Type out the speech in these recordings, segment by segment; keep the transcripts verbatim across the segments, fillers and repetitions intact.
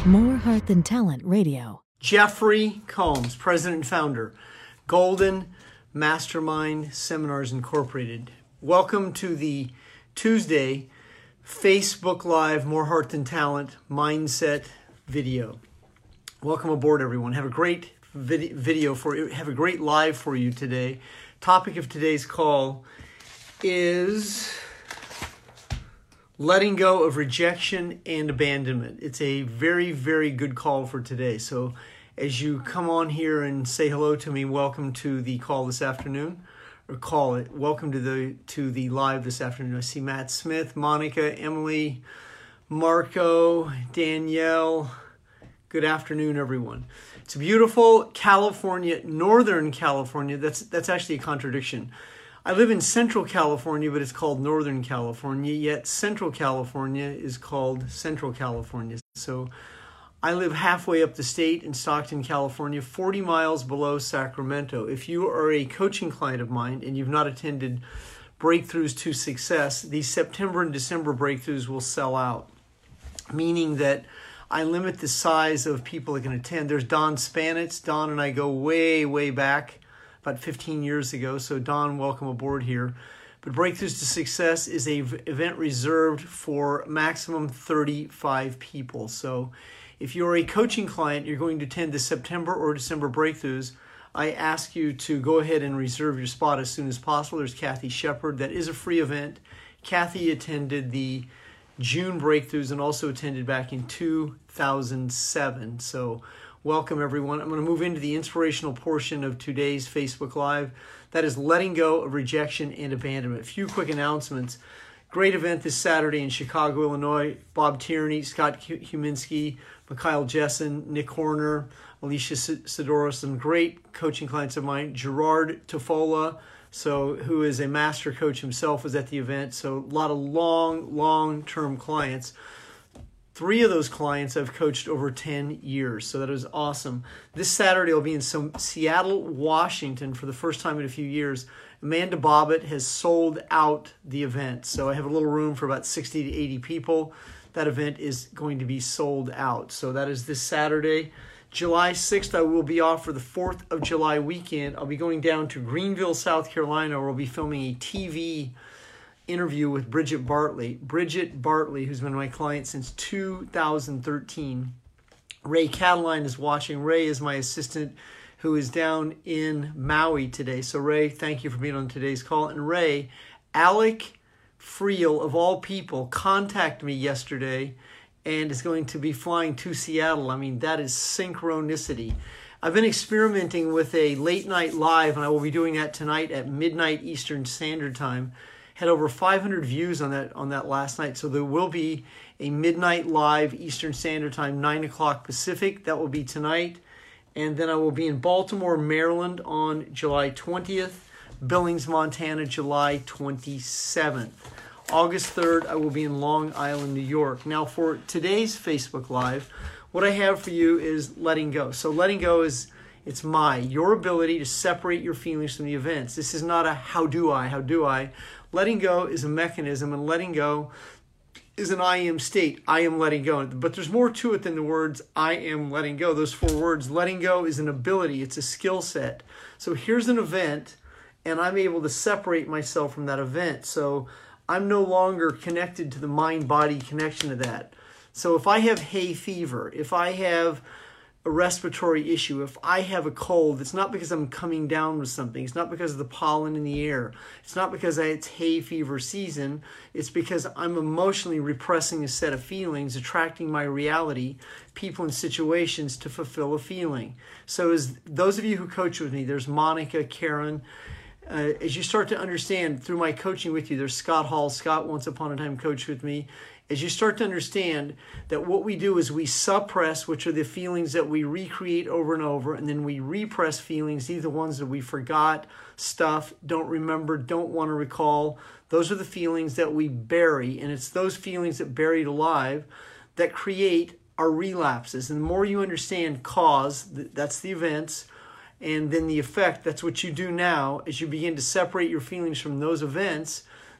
More Heart Than Talent Radio. Jeffrey Combs, president and founder, Golden Mastermind Seminars Incorporated. Welcome to the Tuesday Facebook Live More Heart Than Talent Mindset video. Welcome aboard, everyone. Have a great vid- video for you. Have a great live for you today. Topic of today's call is letting go of rejection and abandonment. It's a very, very good call for today. So as you come on here and say hello to me, welcome to the call this afternoon, or call it, welcome to the to the live this afternoon. I see Matt Smith, Monica, Emily, Marco, Danielle. Good afternoon, everyone. It's beautiful California, Northern California. That's that's actually a contradiction. I live in Central California, but it's called Northern California, yet Central California is called Central California. So I live halfway up the state in Stockton, California, forty miles below Sacramento. If you are a coaching client of mine and you've not attended Breakthroughs to Success, these September and December breakthroughs will sell out, meaning that I limit the size of people that can attend. There's Don Spanitz. Don and I go way, way back, about fifteen years ago. So Don, welcome aboard here. But Breakthroughs to Success is a v- event reserved for maximum thirty-five people. So if you're a coaching client, you're going to attend the September or December Breakthroughs, I ask you to go ahead and reserve your spot as soon as possible. There's Kathy Shepard. That is a free event. Kathy attended the June Breakthroughs and also attended back in two thousand seven. So welcome, everyone. I'm going to move into the inspirational portion of today's Facebook Live. That is letting go of rejection and abandonment. A few quick announcements. Great event this Saturday in Chicago, Illinois. Bob Tierney, Scott Huminski, Mikhail Jessen, Nick Horner, Alicia Sidoro, some great coaching clients of mine. Gerard Tofola, so who is a master coach himself, was at the event. So a lot of long, long-term clients. Three of those clients I've coached over ten years, so that was awesome. This Saturday I'll be in some Seattle, Washington for the first time in a few years. Amanda Bobbitt has sold out the event, so I have a little room for about sixty to eighty people. That event is going to be sold out, so that is this Saturday. July sixth, I will be off for the fourth of July weekend. I'll be going down to Greenville, South Carolina, where we'll be filming a T V interview with Bridget Bartley. Bridget Bartley, who's been my client since two thousand thirteen. Ray Cataline is watching. Ray is my assistant who is down in Maui today. So Ray, thank you for being on today's call. And Ray, Alec Friel, of all people, contacted me yesterday and is going to be flying to Seattle. I mean, that is synchronicity. I've been experimenting with a late night live, and I will be doing that tonight at midnight Eastern Standard Time. Had over five hundred views on that on that last night. So there will be a midnight live Eastern Standard Time, nine o'clock Pacific. That will be tonight. And then I will be in Baltimore, Maryland on July twentieth, Billings, Montana, July twenty-seventh. August third, I will be in Long Island, New York. Now for today's Facebook Live, what I have for you is letting go. So letting go is It's my, your ability to separate your feelings from the events. This is not a how do I, how do I. Letting go is a mechanism, and letting go is an I am state. I am letting go. But there's more to it than the words I am letting go. Those four words, letting go is an ability. It's a skill set. So here's an event, and I'm able to separate myself from that event. So I'm no longer connected to the mind-body connection to that. So if I have hay fever, if I have a respiratory issue, if I have a cold, it's not because I'm coming down with something. It's not because of the pollen in the air. It's not because it's hay fever season. It's because I'm emotionally repressing a set of feelings, attracting my reality, people and situations to fulfill a feeling. So as those of you who coach with me, there's Monica, Karen, Uh, as you start to understand through my coaching with you, there's Scott Hall. Scott once upon a time coached with me. As you start to understand that what we do is we suppress, which are the feelings that we recreate over and over, and then we repress feelings, these are the ones that we forgot, stuff, don't remember, don't want to recall. Those are the feelings that we bury, and it's those feelings that buried alive that create our relapses. And the more you understand cause, that's the events, and then the effect, that's what you do now. As you begin to separate your feelings from those events,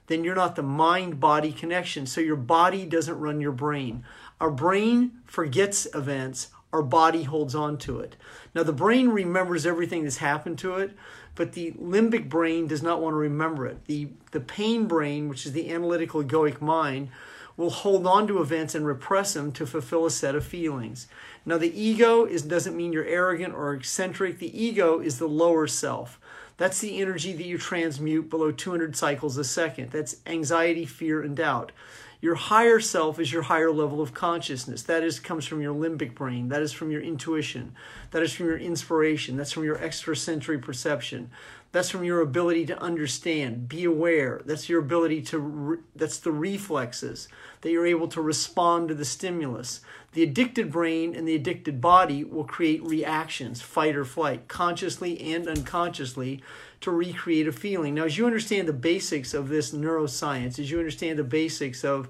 then you're not the mind-body connection. So your body doesn't run your brain. Our brain forgets events. Our body holds on to it. Now, the brain remembers everything that's happened to it, but the limbic brain does not want to remember it. The, the pain brain, which is the analytical egoic mind, will hold on to events and repress them to fulfill a set of feelings. Now, the ego is, doesn't mean you're arrogant or eccentric. The ego is the lower self. That's the energy that you transmute below two hundred cycles a second. That's anxiety, fear, and doubt. Your higher self is your higher level of consciousness. That is comes from your limbic brain. That is from your intuition. That is from your inspiration. That's from your extrasensory perception. That's from your ability to understand, be aware. That's your ability to, re- that's the reflexes, that you're able to respond to the stimulus. The addicted brain and the addicted body will create reactions, fight or flight, consciously and unconsciously, to recreate a feeling. Now, as you understand the basics of this neuroscience, as you understand the basics of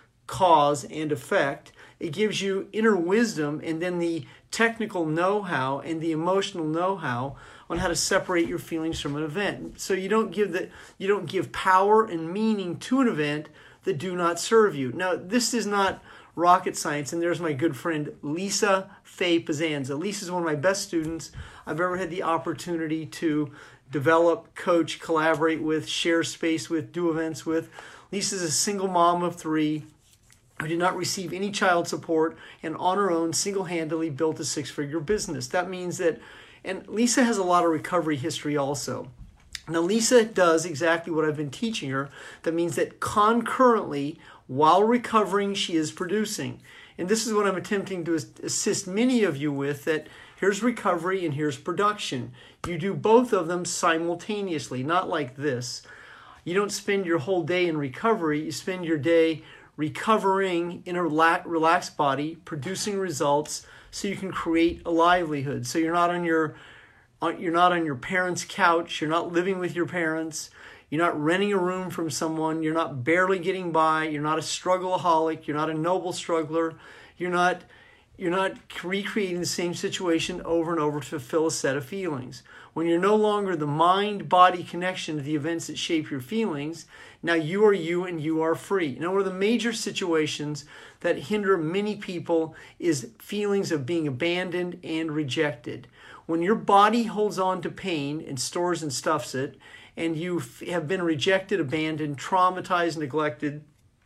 cause and effect, it gives you inner wisdom and then the technical know-how and the emotional know-how on how to separate your feelings from an event. So you don't give the you don't give power and meaning to an event that do not serve you. Now, this is not rocket science, and there's my good friend Lisa Faye Pizanza. Lisa is one of my best students I've ever had the opportunity to develop, coach, collaborate with, share space with, do events with. Lisa's a single mom of three who did not receive any child support and on her own single-handedly built a six-figure business. That means that, and Lisa has a lot of recovery history also. Now, Lisa does exactly what I've been teaching her. That means that concurrently, while recovering, she is producing. And this is what I'm attempting to assist many of you with, that here's recovery and here's production. You do both of them simultaneously, not like this. You don't spend your whole day in recovery. You spend your day recovering in a relaxed body, producing results so you can create a livelihood. So you're not on your you're not on your parents' couch, you're not living with your parents, you're not renting a room from someone, you're not barely getting by, you're not a struggleaholic, you're not a noble struggler, you're not you're not recreating the same situation over and over to fulfill a set of feelings. When you're no longer the mind-body connection to the events that shape your feelings, now you are you and you are free. Now, one of the major situations that hinder many people is feelings of being abandoned and rejected. When your body holds on to pain and stores and stuffs it, and you have been rejected, abandoned, traumatized, neglected,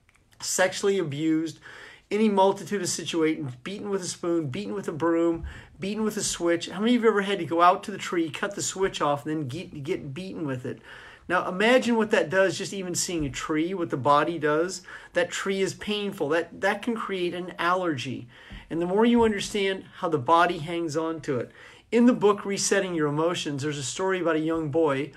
sexually abused, any multitude of situations, beaten with a spoon, beaten with a broom, beaten with a switch. How many of you ever had to go out to the tree, cut the switch off, and then get, get beaten with it? Now imagine what that does, just even seeing a tree, what the body does. That tree is painful. That, that can create an allergy. And the more you understand how the body hangs on to it. In the book, Resetting Your Emotions, there's a story about a young boy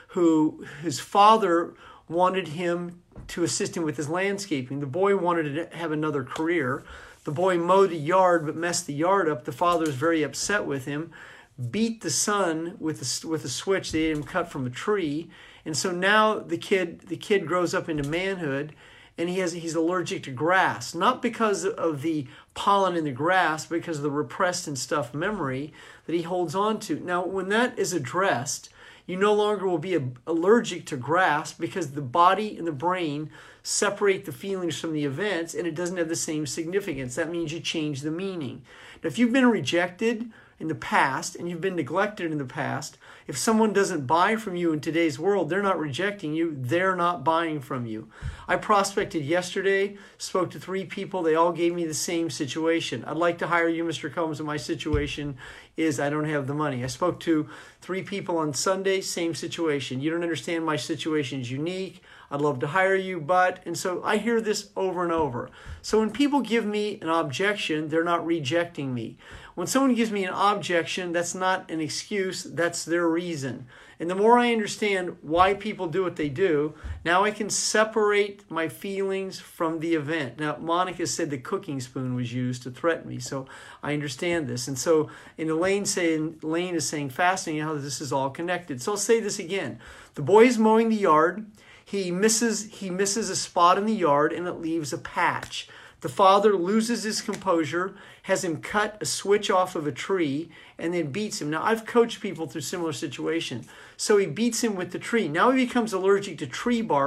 who his father wanted him to assist him with his landscaping. The boy wanted to have another career. The boy mowed the yard but messed the yard up. The father was very upset with him, beat the son with a, with a switch they had him cut from a tree. And so now the kid the kid grows up into manhood, and he has he's allergic to grass, not because of the pollen in the grass, but because of the repressed and stuffed memory that he holds on to. Now, when that is addressed, you no longer will be allergic to grass because the body and the brain separate the feelings from the events, and it doesn't have the same significance. That means you change the meaning. Now, if you've been rejected in the past and you've been neglected in the past, if someone doesn't buy from you in today's world, they're not rejecting you, they're not buying from you. I prospected yesterday, spoke to three people, they all gave me the same situation. I'd like to hire you, Mister Combs, and my situation is I don't have the money. I spoke to three people on Sunday, same situation. You don't understand, my situation is unique. I'd love to hire you, but, and so I hear this over and over. So when people give me an objection, they're not rejecting me. When someone gives me an objection, that's not an excuse, that's their reason. And the more I understand why people do what they do, now I can separate my feelings from the event. Now, Monica said the cooking spoon was used to threaten me, so I understand this. And so, in Elaine saying, Elaine is saying, fascinating how this is all connected. So I'll say this again. The boy is mowing the yard. He misses, he misses a spot in the yard, and it leaves a patch. The father loses his composure, has him cut a switch off of a tree, and then beats him. Now, I've coached people through similar situations. So he beats him with the tree. Now he becomes allergic to tree bark,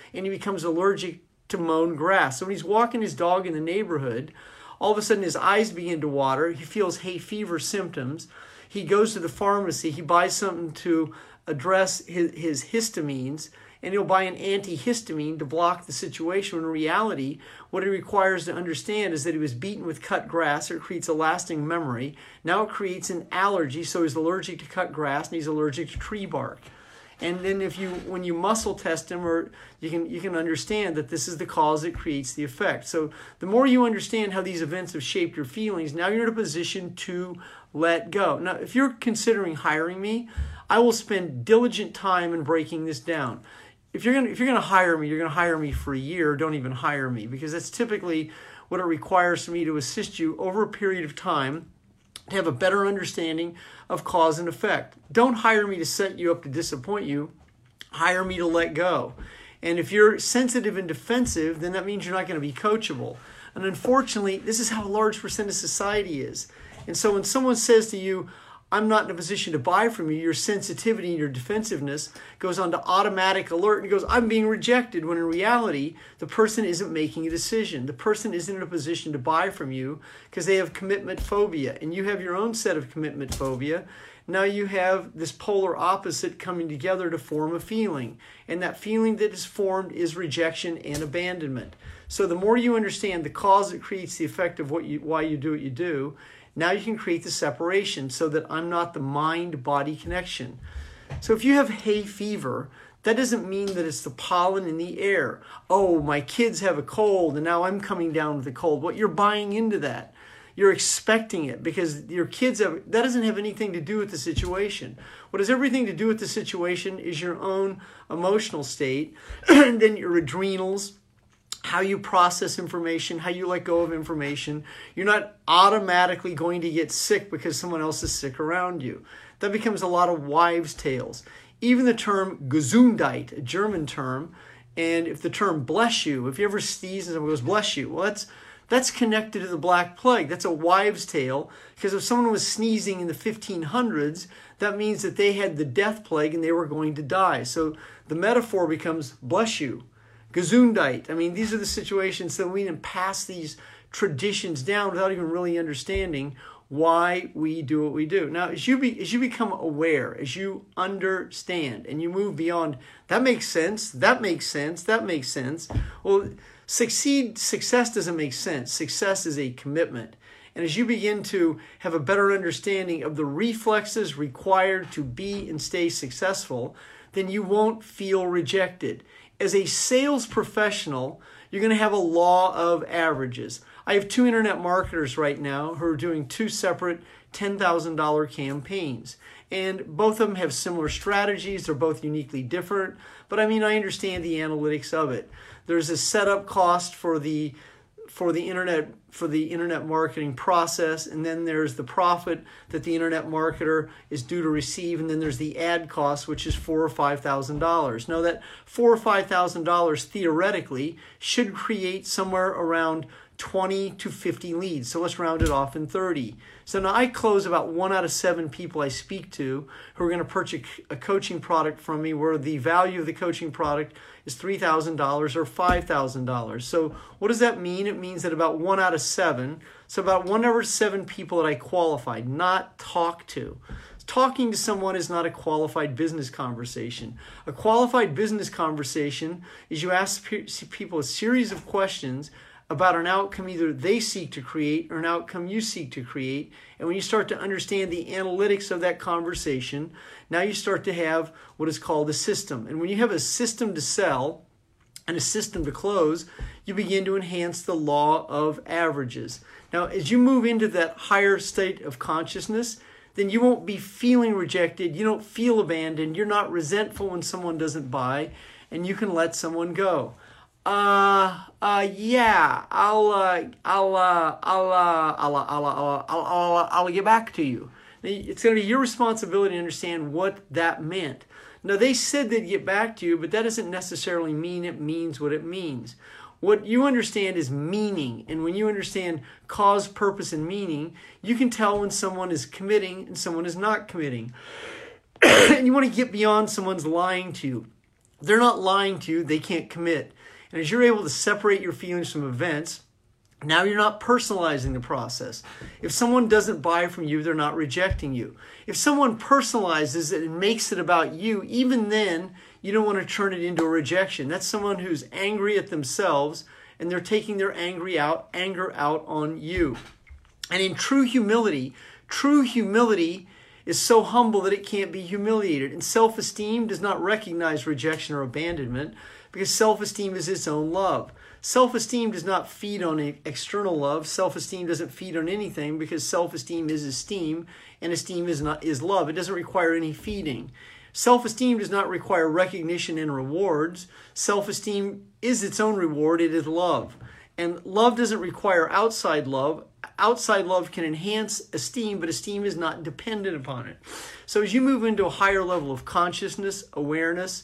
and he becomes allergic to mown grass. So when he's walking his dog in the neighborhood, all of a sudden his eyes begin to water. He feels hay fever symptoms. He goes to the pharmacy. He buys something to address his, his histamines, and he'll buy an antihistamine to block the situation. When in reality, what he requires to understand is that he was beaten with cut grass. It creates a lasting memory. Now it creates an allergy, so he's allergic to cut grass and he's allergic to tree bark. And then if you, when you muscle test him, or you can you can understand that this is the cause that creates the effect. So the more you understand how these events have shaped your feelings, now you're in a position to let go. Now, if you're considering hiring me, I will spend diligent time in breaking this down. If you're gonna if you're gonna hire me, you're gonna hire me for a year. Don't even hire me, because that's typically what it requires for me to assist you over a period of time to have a better understanding of cause and effect. Don't hire me to set you up to disappoint you. Hire me to let go. And if you're sensitive and defensive, then that means you're not going to be coachable. And unfortunately, this is how a large percent of society is. And so when someone says to you, I'm not in a position to buy from you, your sensitivity and your defensiveness goes on to automatic alert and goes, I'm being rejected, when in reality, the person isn't making a decision. The person isn't in a position to buy from you because they have commitment phobia, and you have your own set of commitment phobia. Now you have this polar opposite coming together to form a feeling, and that feeling that is formed is rejection and abandonment. So the more you understand the cause that creates the effect of what you, why you do what you do, now you can create the separation so that I'm not the mind-body connection. So if you have hay fever, that doesn't mean that it's the pollen in the air. Oh, my kids have a cold and now I'm coming down with a cold. What you're buying into that. You're expecting it because your kids have, that doesn't have anything to do with the situation. What has everything to do with the situation is your own emotional state, and then your adrenals, how you process information, how you let go of information. You're not automatically going to get sick because someone else is sick around you. That becomes a lot of wives' tales. Even the term Gesundheit, a German term, and if the term bless you, if you ever sneeze and someone goes bless you, well, that's that's connected to the Black Plague. That's a wives' tale, because if someone was sneezing in the fifteen hundreds, that means that they had the death plague and they were going to die. So the metaphor becomes bless you. Gesundheit. I mean, these are the situations that we can pass these traditions down without even really understanding why we do what we do. Now, as you be, as you become aware, as you understand, and you move beyond, that makes sense, that makes sense, that makes sense. Well, succeed, success doesn't make sense. Success is a commitment. And as you begin to have a better understanding of the reflexes required to be and stay successful, then you won't feel rejected. As a sales professional, you're going to have a law of averages. I have two internet marketers right now who are doing two separate ten thousand dollars campaigns. And both of them have similar strategies. They're both uniquely different. But I mean, I understand the analytics of it. There's a setup cost for the for the internet for the internet marketing process, and then there's the profit that the internet marketer is due to receive, and then there's the ad cost, which is four or five thousand dollars. Now that four or five thousand dollars theoretically should create somewhere around twenty to fifty leads. So let's round it off in thirty. So now I close about one out of seven people I speak to who are going to purchase a coaching product from me where the value of the coaching product is three thousand dollars or five thousand dollars. So what does that mean? It means that about one out of seven, so about one out of seven people that I qualified, not talk to. Talking to someone is not a qualified business conversation. A qualified business conversation is you ask people a series of questions about an outcome either they seek to create or an outcome you seek to create. And when you start to understand the analytics of that conversation, now you start to have what is called a system. And when you have a system to sell and a system to close, you begin to enhance the law of averages. Now, as you move into that higher state of consciousness, then you won't be feeling rejected. You don't feel abandoned. You're not resentful when someone doesn't buy, and you can let someone go. Uh, uh, yeah, I'll, uh, I'll, uh, I'll, uh, I'll, uh, I'll, uh, I'll, I'll, I'll, I'll get back to you. Now, it's going to be your responsibility to understand what that meant. Now, they said they'd get back to you, but that doesn't necessarily mean it means what it means. What you understand is meaning, and when you understand cause, purpose, and meaning, you can tell when someone is committing and someone is not committing. And you want to get beyond someone's lying to you. They're not lying to you. They can't commit. And as you're able to separate your feelings from events, now you're not personalizing the process. If someone doesn't buy from you, they're not rejecting you. If someone personalizes it and makes it about you, even then, you don't want to turn it into a rejection. That's someone who's angry at themselves, and they're taking their angry out, anger out on you. And in true humility, true humility is so humble that it can't be humiliated. And self-esteem does not recognize rejection or abandonment because self-esteem is its own love. Self-esteem does not feed on external love. Self-esteem doesn't feed on anything because self-esteem is esteem and esteem is not is love. It doesn't require any feeding. Self-esteem does not require recognition and rewards. Self-esteem is its own reward. It is love. And love doesn't require outside love. Outside love can enhance esteem, but esteem is not dependent upon it. So as you move into a higher level of consciousness, awareness,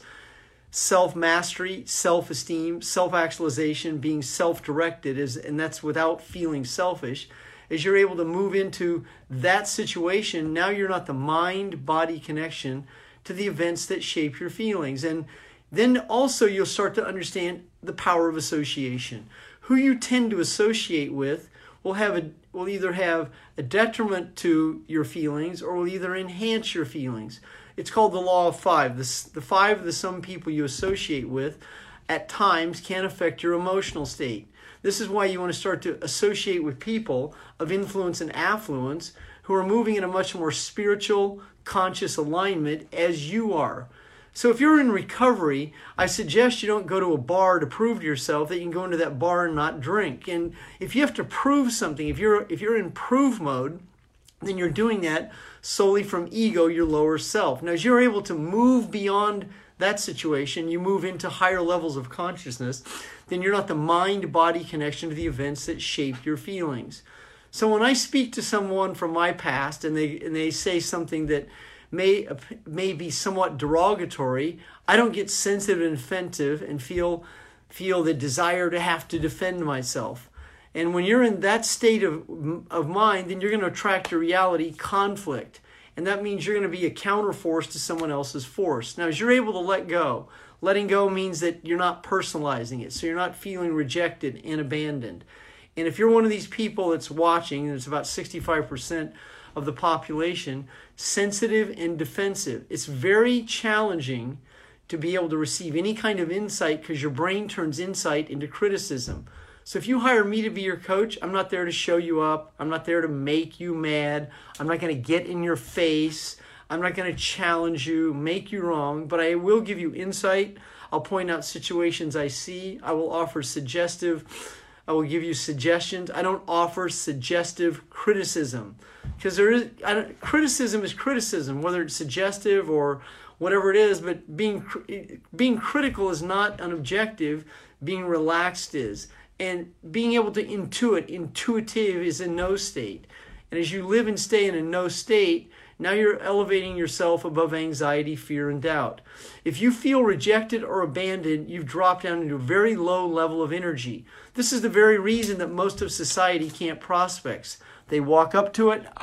self-mastery, self-esteem, self-actualization, being self-directed, is, and that's without feeling selfish, as you're able to move into that situation, now you're not the mind-body connection to the events that shape your feelings. And then also you'll start to understand the power of association. Who you tend to associate with will have a will either have a detriment to your feelings or will either enhance your feelings. It's called the law of five. The, the five of the some people you associate with at times can affect your emotional state. This is why you want to start to associate with people of influence and affluence who are moving in a much more spiritual, conscious alignment as you are. So if you're in recovery, I suggest you don't go to a bar to prove to yourself that you can go into that bar and not drink. And if you have to prove something, if you're if you're in prove mode, then you're doing that solely from ego, your lower self. Now, as you're able to move beyond that situation, you move into higher levels of consciousness, then you're not the mind-body connection to the events that shape your feelings. So when I speak to someone from my past and they and they say something that may may be somewhat derogatory, I don't get sensitive and offensive and feel feel the desire to have to defend myself. And when you're in that state of of mind, then you're going to attract to reality conflict. And that means you're going to be a counterforce to someone else's force. Now, as you're able to let go, letting go means that you're not personalizing it. So you're not feeling rejected and abandoned. And if you're one of these people that's watching, and it's about sixty-five percent of the population, sensitive and defensive, it's very challenging to be able to receive any kind of insight because your brain turns insight into criticism. So if you hire me to be your coach, I'm not there to show you up. I'm not there to make you mad. I'm not going to get in your face. I'm not going to challenge you, make you wrong, but I will give you insight. I'll point out situations I see. I will offer suggestive, I will give you suggestions. I don't offer suggestive criticism because there is I don't, criticism is criticism, whether it's suggestive or whatever it is, but being being critical is not an objective. Being relaxed is. And being able to intuit, intuitive is a no state. And as you live and stay in a no state, now you're elevating yourself above anxiety, fear, and doubt. If you feel rejected or abandoned, you've dropped down into a very low level of energy. This is the very reason that most of society can't prospect. They walk up to it,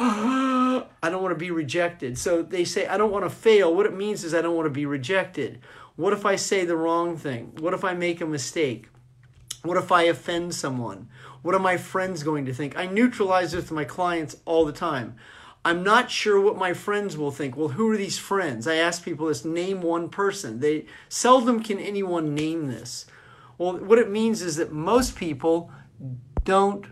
I don't want to be rejected. So they say, I don't want to fail. What it means is I don't want to be rejected. What if I say the wrong thing? What if I make a mistake? What if I offend someone? What are my friends going to think? I neutralize this with my clients all the time. I'm not sure what my friends will think. Well, who are these friends? I ask people this, name one person. They seldom can anyone name this. Well, what it means is that most people don't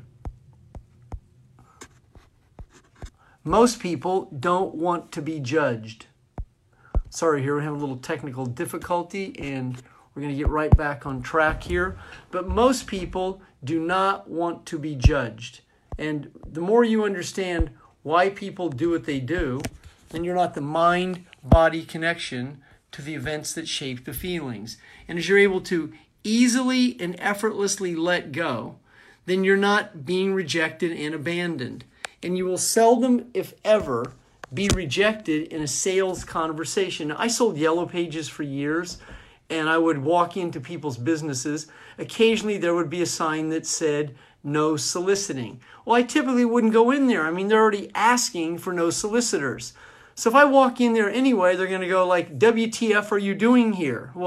most people don't want to be judged. Sorry, here we're having a little technical difficulty and we're going to get right back on track here. But most people do not want to be judged. And the more you understand why people do what they do, then you're not the mind-body connection to the events that shape the feelings. And as you're able to easily and effortlessly let go, then you're not being rejected and abandoned. And you will seldom, if ever, be rejected in a sales conversation. I sold Yellow Pages for years, and I would walk into people's businesses. Occasionally there would be a sign that said, no soliciting. Well, I typically wouldn't go in there. I mean, they're already asking for no solicitors. So if I walk in there anyway, they're going to go like, W T F are you doing here? Well,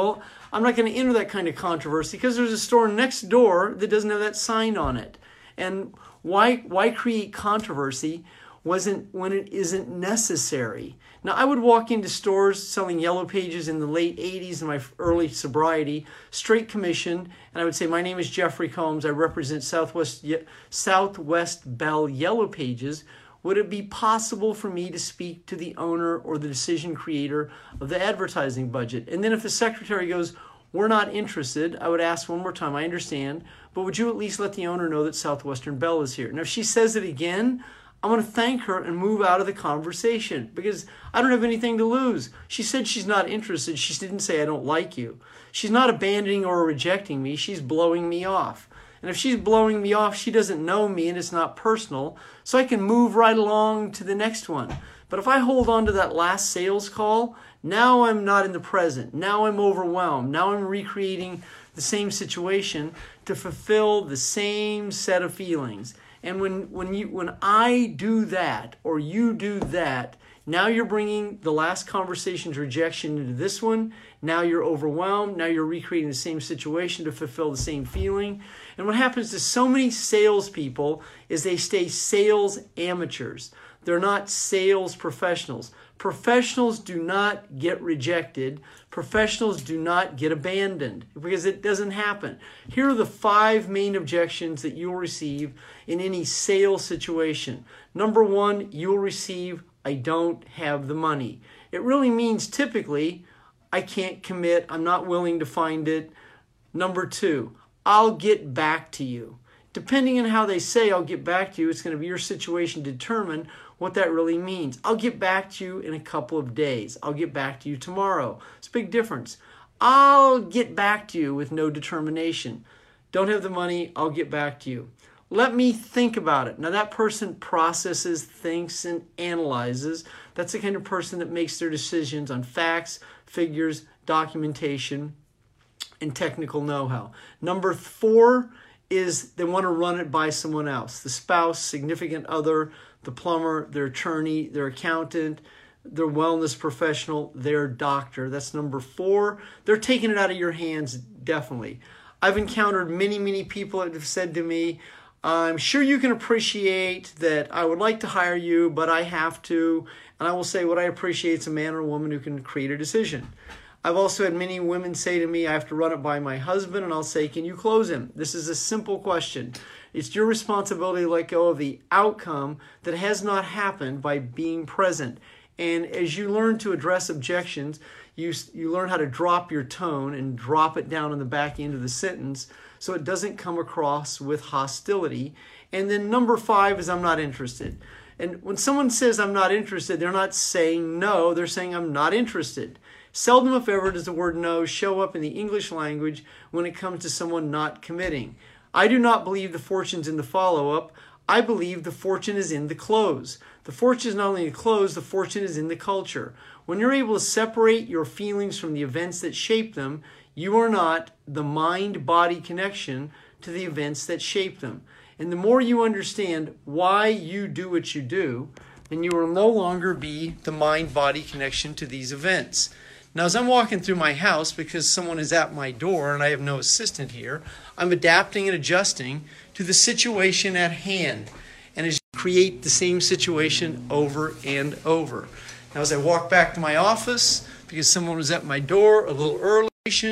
I'm not going to enter that kind of controversy because there's a store next door that doesn't have that sign on it. And why why create controversy wasn't when it isn't necessary? Now, I would walk into stores selling Yellow Pages in the late eighties in my early sobriety, straight commission, and I would say, my name is Jeffrey Combs. I represent Southwest Southwest Bell Yellow Pages. Would it be possible for me to speak to the owner or the decision creator of the advertising budget? And then if the secretary goes, we're not interested, I would ask one more time, I understand, but would you at least let the owner know that Southwestern Bell is here? Now, if she says it again, I'm going to thank her and move out of the conversation because I don't have anything to lose. She said she's not interested. She didn't say I don't like you. She's not abandoning or rejecting me. She's blowing me off. And if she's blowing me off, she doesn't know me and it's not personal, so I can move right along to the next one. But if I hold on to that last sales call, now I'm not in the present. Now I'm overwhelmed. Now I'm recreating the same situation to fulfill the same set of feelings. And when, when, you, when I do that, or you do that, now you're bringing the last conversation's rejection into this one. Now you're overwhelmed. Now you're recreating the same situation to fulfill the same feeling. And what happens to so many salespeople is they stay sales amateurs. They're not sales professionals. Professionals do not get rejected. Professionals do not get abandoned because it doesn't happen. Here are the five main objections that you'll receive in any sales situation. Number one, you'll receive, I don't have the money. It really means typically, I can't commit, I'm not willing to find it. Number two, I'll get back to you. Depending on how they say I'll get back to you, it's going to be your situation to determine what that really means. I'll get back to you in a couple of days. I'll get back to you tomorrow. It's a big difference. I'll get back to you with no determination. Don't have the money, I'll get back to you. Let me think about it. Now that person processes, thinks, and analyzes. That's the kind of person that makes their decisions on facts, figures, documentation, and technical know-how. Number four is they want to run it by someone else. The spouse, significant other, the plumber, their attorney, their accountant, their wellness professional, their doctor. That's number four. They're taking it out of your hands, definitely. I've encountered many, many people that have said to me, I'm sure you can appreciate that I would like to hire you, but I have to. And I will say what I appreciate is a man or a woman who can create a decision. I've also had many women say to me, I have to run it by my husband, and I'll say, can you close him? This is a simple question. It's your responsibility to let go of the outcome that has not happened by being present. And as you learn to address objections, you, you learn how to drop your tone and drop it down on the back end of the sentence so it doesn't come across with hostility. And then number five is I'm not interested. And when someone says I'm not interested, they're not saying no, they're saying I'm not interested. Seldom, if ever, does the word no show up in the English language when it comes to someone not committing. I do not believe the fortune's in the follow-up. I believe the fortune is in the close. The fortune is not only in the close, the fortune is in the culture. When you're able to separate your feelings from the events that shape them, you are not the mind-body connection to the events that shape them. And the more you understand why you do what you do, then you will no longer be the mind-body connection to these events. Now, as I'm walking through my house, because someone is at my door and I have no assistant here, I'm adapting and adjusting to the situation at hand. And as you create the same situation over and over. Now, as I walk back to my office, because someone was at my door a little early,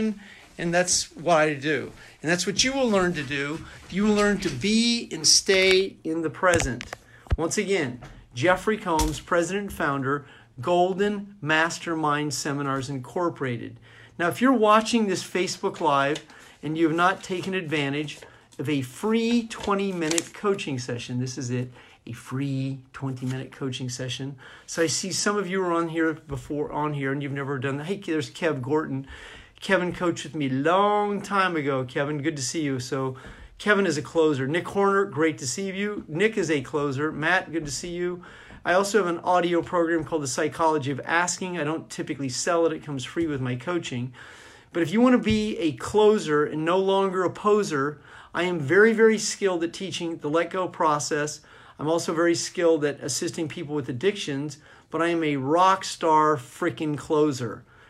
and that's what I do. And that's what you will learn to do. You will learn to be and stay in the present. Once again, Jeffrey Combs, president and founder, Golden Mastermind Seminars Incorporated. Now, if you're watching this Facebook Live and you have not taken advantage of a free twenty-minute coaching session, this is it, a free twenty-minute coaching session. So I see some of you are on here before, on here, and you've never done that. Hey, there's Kev Gorton. Kevin coached with me a long time ago. Kevin, good to see you. So Kevin is a closer. Nick Horner, great to see you. Nick is a closer. Matt, good to see you. I also have an audio program called The Psychology of Asking. I don't typically sell it. It comes free with my coaching. But if you want to be a closer and no longer a poser, I am very, very skilled at teaching the let go process. I'm also very skilled at assisting people with addictions, but I am a rock star freaking closer.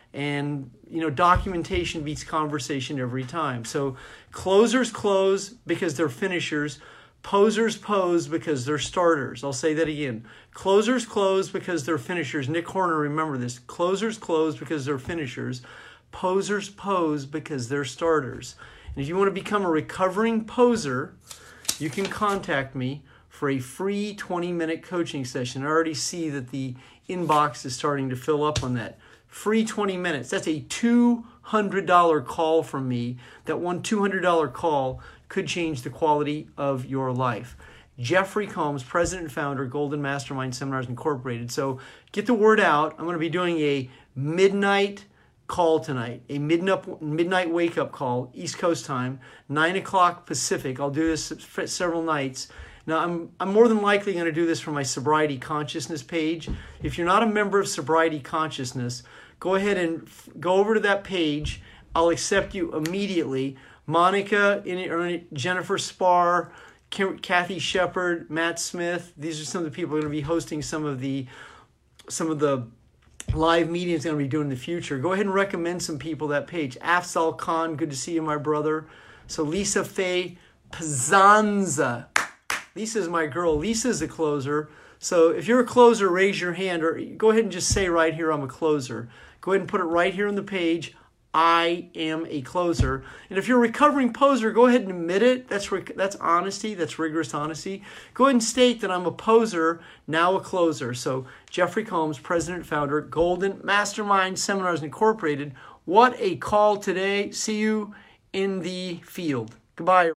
And, you know, documentation beats conversation every time. So closers close because they're finishers. Posers pose because they're starters. I'll say that again. Closers close because they're finishers. Nick Horner, remember this. Closers close because they're finishers. Posers pose because they're starters. And if you want to become a recovering poser, you can contact me for a free twenty-minute coaching session. I already see that the inbox is starting to fill up on that. Free twenty minutes. That's a two hundred dollars call from me. That one two hundred dollars call could change the quality of your life. Jeffrey Combs, president and founder, Golden Mastermind Seminars Incorporated. So get the word out. I'm going to be doing a midnight call tonight, a midnight midnight wake-up call, East Coast time, nine o'clock Pacific. I'll do this for several nights. Now, I'm I'm more than likely going to do this from my Sobriety Consciousness page. If you're not a member of Sobriety Consciousness, go ahead and f- go over to that page. I'll accept you immediately. Monica, Jennifer Spar, Kathy Shepard, Matt Smith. These are some of the people who are going to be hosting some of the some of the live meetings I'm going to be doing in the future. Go ahead and recommend some people that page. Afzal Khan, good to see you, my brother. So Lisa Faye Pazanza. Lisa's my girl. Lisa's a closer. So if you're a closer, raise your hand, or go ahead and just say right here, I'm a closer. Go ahead and put it right here on the page. I am a closer. And if you're a recovering poser, go ahead and admit it. That's rec- that's honesty. That's rigorous honesty. Go ahead and state that I'm a poser, now a closer. So Jeffrey Combs, president and founder, Golden Mastermind Seminars Incorporated. What a call today. See you in the field. Goodbye.